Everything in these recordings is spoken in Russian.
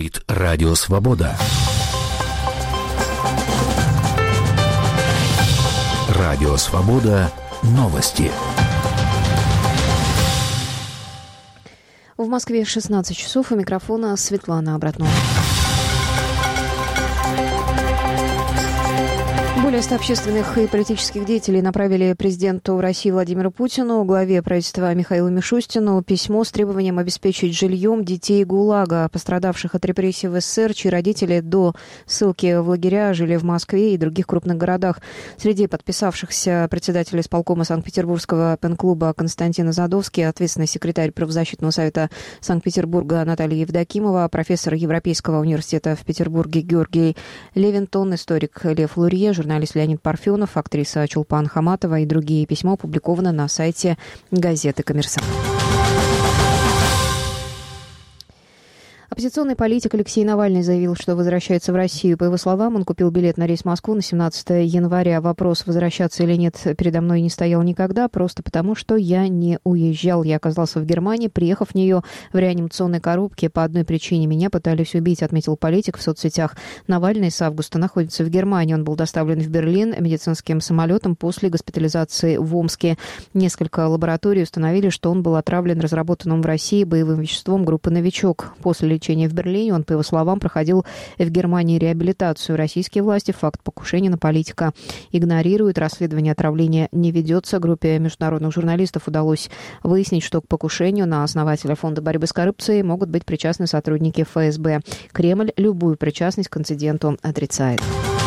Говорит Радио Свобода. Радио Свобода. Новости. В Москве 16 часов. У микрофона Светлана Обратнова. Более 100 общественных и политических деятелей направили президенту России Владимиру Путину, главе правительства Михаилу Мишустину, письмо с требованием обеспечить жильем детей ГУЛАГа, пострадавших от репрессий в СССР, чьи родители до ссылки в лагеря жили в Москве и других крупных городах. Среди подписавшихся председатель исполкома Санкт-Петербургского пен-клуба Константин Задовский, ответственный секретарь правозащитного совета Санкт-Петербурга Наталья Евдокимова, профессор Европейского университета в Петербурге Георгий Левинтон, историк Лев Лурье, журналист Леонид Парфенов, актриса Чулпан Хаматова и другие. Письмо опубликовано на сайте газеты «Коммерсант». Оппозиционный политик Алексей Навальный заявил, что возвращается в Россию. По его словам, он купил билет на рейс в Москву на 17 января. Вопрос, возвращаться или нет, передо мной не стоял никогда, просто потому, что я не уезжал. Я оказался в Германии, приехав в нее в реанимационной коробке. По одной причине меня пытались убить, отметил политик в соцсетях. Навальный с августа находится в Германии. Он был доставлен в Берлин медицинским самолетом после госпитализации в Омске. Несколько лабораторий установили, что он был отравлен разработанным в России боевым веществом группы «Новичок». После лечения в Берлине он, по его словам, проходил в Германии реабилитацию. Российские власти факт покушения на политика игнорируют. Расследование отравления не ведется. Группе международных журналистов удалось выяснить, что к покушению на основателя Фонда борьбы с коррупцией могут быть причастны сотрудники ФСБ. Кремль любую причастность к инциденту отрицает.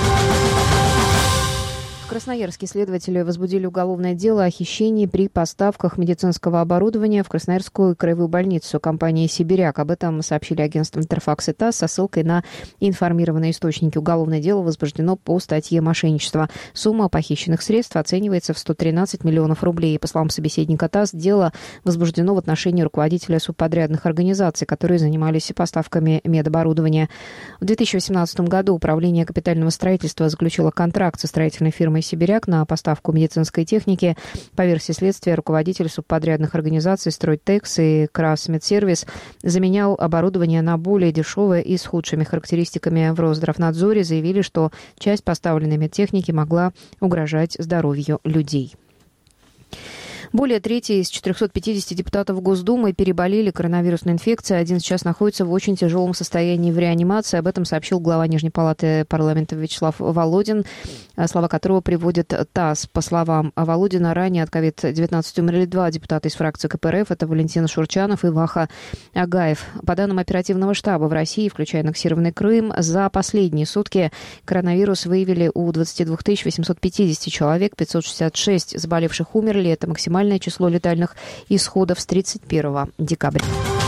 Красноярские следователи возбудили уголовное дело о хищении при поставках медицинского оборудования в Красноярскую краевую больницу компании «Сибиряк». Об этом сообщили агентству «Интерфакс» и ТАСС со ссылкой на информированные источники. Уголовное дело возбуждено по статье «Мошенничество». Сумма похищенных средств оценивается в 113 миллионов рублей. По словам собеседника ТАСС, дело возбуждено в отношении руководителя субподрядных организаций, которые занимались поставками медоборудования. В 2018 году Управление капитального строительства заключило контракт со строительной фирмой «Сибиряк» на поставку медицинской техники. По версии следствия, руководитель субподрядных организаций «Стройтекс» и «Красмедсервис» заменял оборудование на более дешевое и с худшими характеристиками. В Росздравнадзоре заявили, что часть поставленной медтехники могла угрожать здоровью людей. Более трети из 450 депутатов Госдумы переболели коронавирусной инфекцией. Один сейчас находится в очень тяжелом состоянии в реанимации. Об этом сообщил глава Нижней палаты парламента Вячеслав Володин, слова которого приводит ТАСС. По словам Володина, ранее от COVID-19 умерли 2 депутата из фракции КПРФ. Это Валентин Шурчанов и Ваха Агаев. По данным оперативного штаба в России, включая аннексированный Крым, за последние сутки коронавирус выявили у 22 850 человек. 566 заболевших умерли. Это максимальное число летальных исходов с 31 декабря.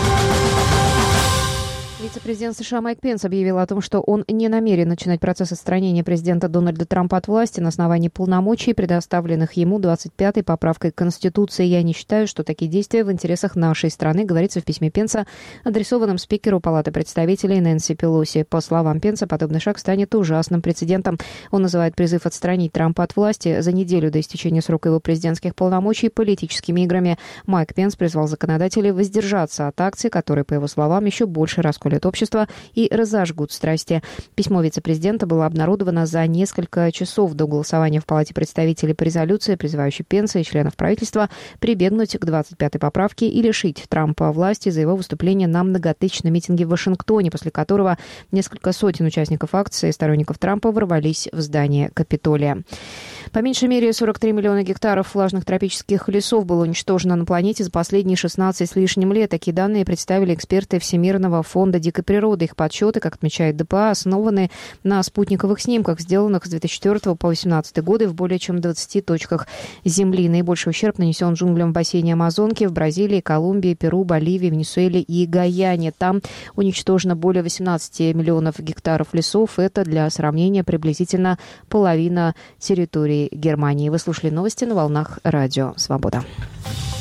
Вице-президент США Майк Пенс объявил о том, что он не намерен начинать процесс отстранения президента Дональда Трампа от власти на основании полномочий, предоставленных ему 25-й поправкой к Конституции. «Я не считаю, что такие действия в интересах нашей страны», говорится в письме Пенса, адресованном спикеру Палаты представителей Нэнси Пелоси. По словам Пенса, подобный шаг станет ужасным прецедентом. Он называет призыв отстранить Трампа от власти за неделю до истечения срока его президентских полномочий политическими играми. Майк Пенс призвал законодателей воздержаться от акций, которые, по его словам, еще больше расколют общества и разожгут страсти. Письмо вице-президента было обнародовано за несколько часов до голосования в Палате представителей по резолюции, призывающей Пенса и членов правительства прибегнуть к 25-й поправке и лишить Трампа власти за его выступление на многотысячном митинге в Вашингтоне, после которого несколько сотен участников акции и сторонников Трампа ворвались в здание Капитолия. По меньшей мере 43 миллиона гектаров влажных тропических лесов было уничтожено на планете за последние 16 с лишним лет. Такие данные представили эксперты Всемирного фонда дикой природы. Их подсчеты, как отмечает ДПА, основаны на спутниковых снимках, сделанных с 2004 по 2018 годы в более чем 20 точках Земли. Наибольший ущерб нанесен джунглям в бассейне Амазонки, в Бразилии, Колумбии, Перу, Боливии, Венесуэле и Гаяне. Там уничтожено более 18 миллионов гектаров лесов. Это, для сравнения, приблизительно половина территории Германии. Вы слушали новости на волнах Радио Свобода.